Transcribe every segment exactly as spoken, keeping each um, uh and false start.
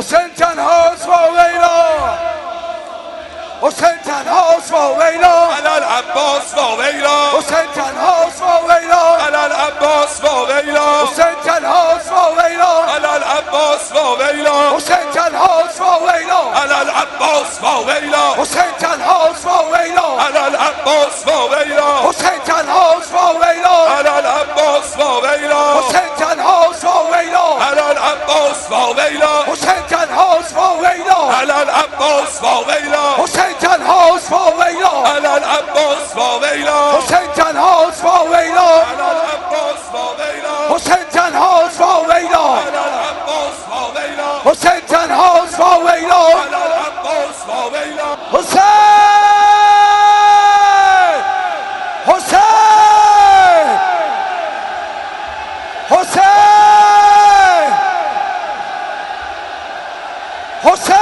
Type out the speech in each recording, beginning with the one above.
حسین تنهاست با ویلا، حسین تنهاست با ویلا، علل عباس با ویلا، حسین تنهاست با ویلا، علل عباس با ویلا، حسین تنهاست با ویلا، علل عباس با ویلا، حسین تنهاست با ویلا، علل عباس با ویلا، حسین تنهاست با ویلا، علل عباس با ویلا، حسین تنهاست با ویلا، علل عباس با ویلا، حسین تنهاست با ویلا، علل عباس با ویلا، حسین تنهاست با ویلا، علل عباس با ویلا، حسین تنهاست با ویلا، علل عباس با ویلا، حسین تنهاست با ویلا، علل عباس با ویلا، حسین تنهاست با ویلا، علل عباس با ویلا، حسین تنهاست با ویلا، علل عباس با ویلا، حسین حسین حسین حسین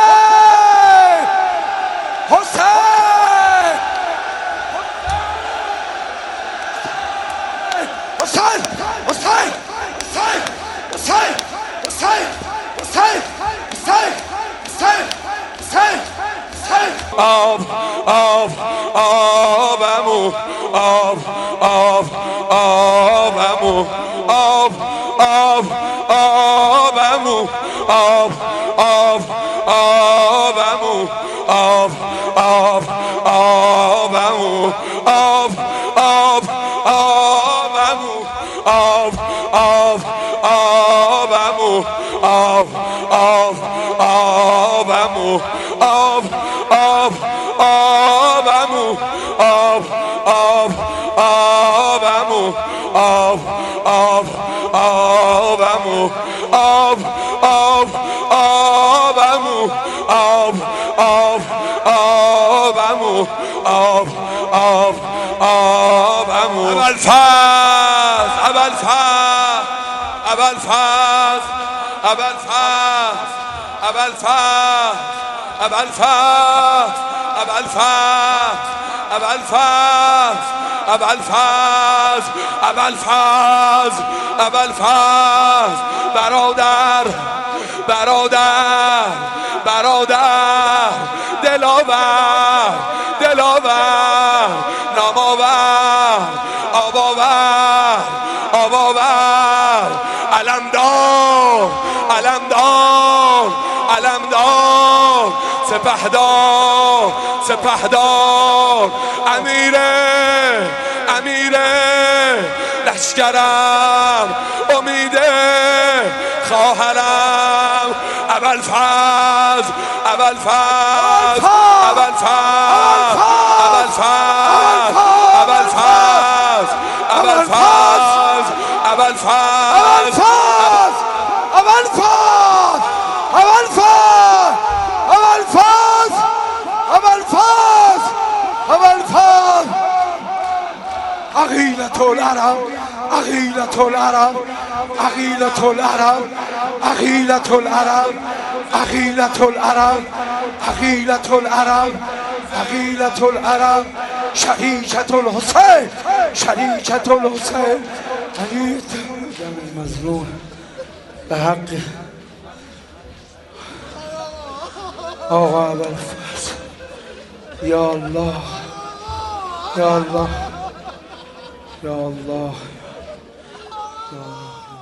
حسین حسین حسین حسین حسین حسین حسین حسین حسین حسین آب آب آبمو آب آب آبمو آب آب آبمو آب آب آبمو آب آب آبمو آب آب آبمو آب آب آبمو آب آب آبمو آب آب آبمو آب آب آبمو آب آب آبمو آب آب آبمو آب آب آبمو آب آب آبمو ابوالفضل ابوالفضل ابوالفضل ابوالفضل ابوالفضل ابوالفضل ابوالفضل ابوالفضل ابوالفضل ابوالفضل برادر برادر برادر دلاور دلاور نامآور آباور آباور علمدار علمدار علمدار سپهدار سپهدار امیره امیره لشکرم امیده خواهرم ابوالفضل ابوالفضل ابوالفضل ابوالفضل ابوالفضل ابوالفضل ابوالفضل ابوالفضل ابوالفضل ابوالفضل ابوالفضل ابوالفضل عقیلة العرب عقیلة العرب عقیلة العرب عقیلة العرب عقیلة العرب عقیلة العرب عقیلة العرب شریکة الحسین شریکة الحسین دم مظلوم به حق آقا ابوالفضل یا الله یا الله یا الله یا الله